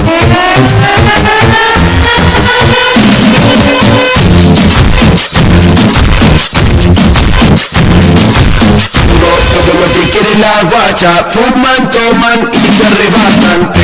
Todo lo que quiere la guacha, fuman, toman y se arrebatan.